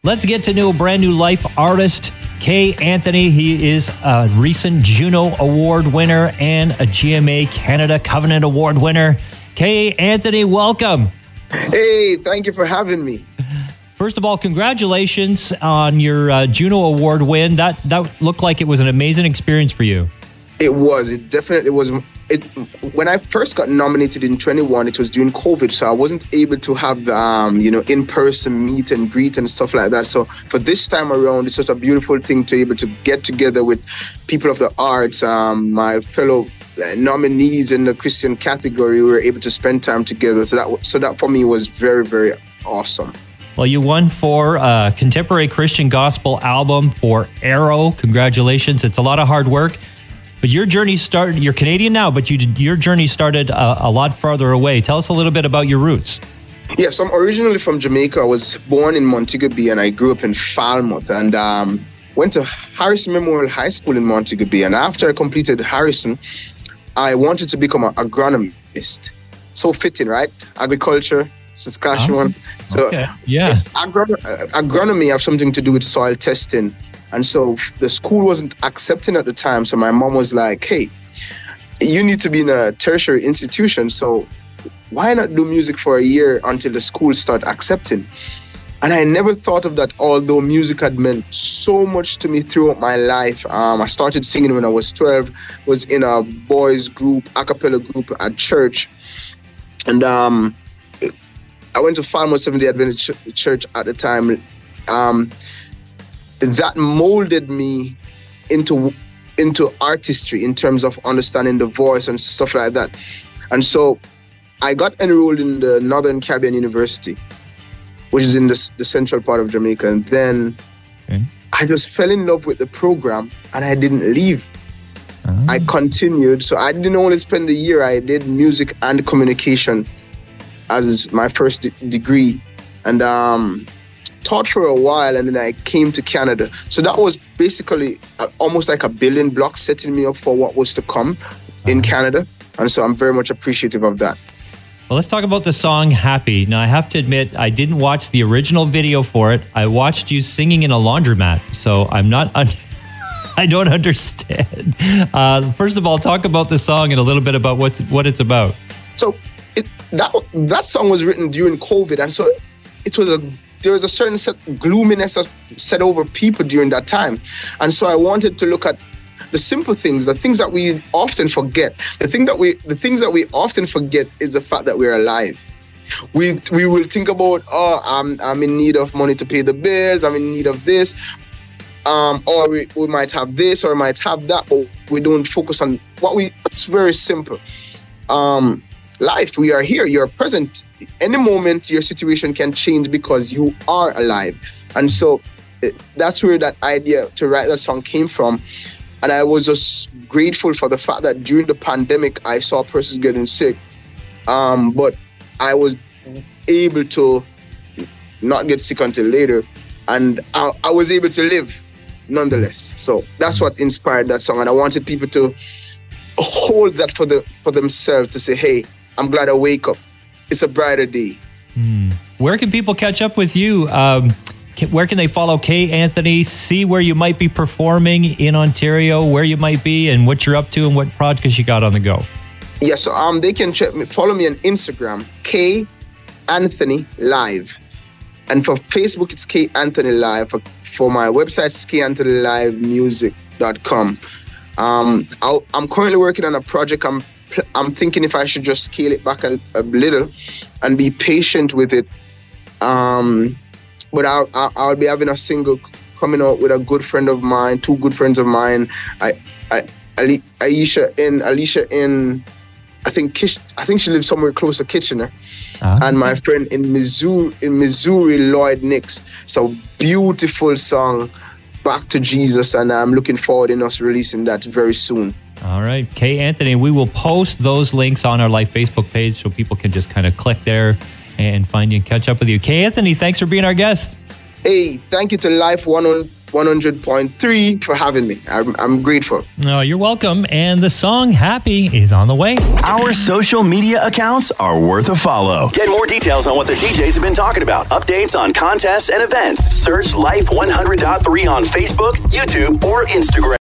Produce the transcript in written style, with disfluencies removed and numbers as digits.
Let's get to know a brand new life artist, Kay Anthony. He is a recent Juno Award winner and a GMA Canada Covenant Award winner. Kay Anthony, welcome. Hey, thank you for having me. First of all, congratulations on your Juno Award win. That looked like it was an amazing experience for you. It was. It definitely was. When I first got nominated in 21, it was during COVID, so I wasn't able to have, in-person meet and greet and stuff like that. So for this time around, it's such a beautiful thing to be able to get together with people of the arts, my fellow nominees in the Christian category. We were able to spend time together. So that for me was very, very awesome. Well, you won for Contemporary Christian Gospel Album for Arrow. Congratulations. It's a lot of hard work. But your journey started, you're Canadian now, but your journey started a lot farther away. Tell us a little bit about your roots. Yes, I'm originally from Jamaica. I was born in Montego Bay and I grew up in Falmouth and went to Harrison Memorial High School in Montego Bay. And after I completed Harrison, I wanted to become an agronomist. So fitting, right? Agriculture, Saskatchewan. Oh, so okay. Yeah. Agronomy have something to do with soil testing. And so the school wasn't accepting at the time. So my mom was like, hey, you need to be in a tertiary institution. So why not do music for a year until the school start accepting? And I never thought of that, although music had meant so much to me throughout my life. I started singing when I was 12, was in a boys group, a cappella group at church. And I went to Falmouth Seventh-day Adventist Church at the time. That molded me into artistry in terms of understanding the voice and stuff like that. And so I got enrolled in the Northern Caribbean University, which is in the central part of Jamaica. And then I just fell in love with the program and I didn't leave. I continued. So I didn't only spend the year. I did music and communication as my first degree. And taught for a while, and then I came to Canada. So that was basically almost like a building block, setting me up for what was to come in Canada. And so I'm very much appreciative of that. Well, let's talk about the song Happy. Now, I have to admit, I didn't watch the original video for it. I watched you singing in a laundromat, so I'm not... I don't understand. First of all, talk about the song and a little bit about what it's about. So that song was written during COVID, and so there was a certain gloominess that set over people during that time. And so I wanted to look at the simple things, the things that we often forget. The things that we often forget is the fact that we're alive. We will think about, I'm in need of money to pay the bills, I'm in need of this, or we might have this or might have that, but we don't focus on it's very simple. Life, we are here, you're present. Any moment your situation can change because you are alive. And so that's where that idea to write that song came from. And I was just grateful for the fact that during the pandemic, I saw persons getting sick. But I was able to not get sick until later. And I was able to live nonetheless. So that's what inspired that song. And I wanted people to hold that for themselves, to say, hey, I'm glad I wake up. It's a brighter day. Where can people catch up with you? Where can they follow Kay Anthony, see where you might be performing in Ontario, where you might be, and what you're up to and what projects you got on the go? Yeah, so they can follow me on Instagram, Kay Anthony Live. And for Facebook, it's Kay Anthony Live. For my website, it's KayAnthonyLivemusic.com. I'm currently working on a project. I'm thinking if I should just scale it back a little and be patient with it. But I'll be having a single coming out with a good friend of mine, two good friends of mine. Alicia in I think she lives somewhere close to Kitchener. And my friend in Missouri, Lloyd Nix. It's a beautiful song, Back to Jesus, and I'm looking forward in us releasing that very soon. All right, Kay Anthony, we will post those links on our live Facebook page so people can just kind of click there and find you and catch up with you. Kay Anthony, thanks for being our guest. Hey, thank you to Life 101 100.3 for having me. I'm grateful. Oh, you're welcome. And the song Happy is on the way. Our social media accounts are worth a follow. Get more details on what the DJs have been talking about. Updates on contests and events. Search Life 100.3 on Facebook, YouTube, or Instagram.